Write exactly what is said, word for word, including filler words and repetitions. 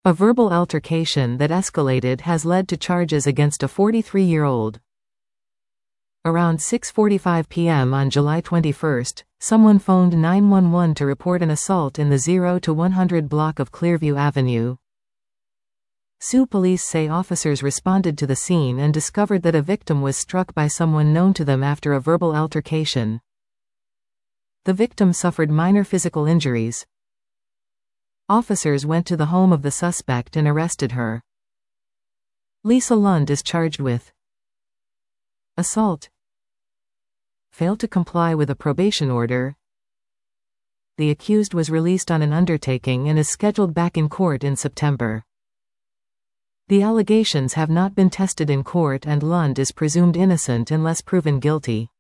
A verbal altercation that escalated has led to charges against a forty-three-year-old. Around six forty-five p m on July twenty-first, someone phoned nine one one to report an assault in the zero to one hundred block of Clearview Avenue. Sioux police say officers responded to the scene and discovered that a victim was struck by someone known to them after a verbal altercation. The victim suffered minor physical injuries. Officers went to the home of the suspect and arrested her. Lisa Lund is charged with assault, failed to comply with a probation order. The accused was released on an undertaking and is scheduled back in court in September. The allegations have not been tested in court and Lund is presumed innocent unless proven guilty.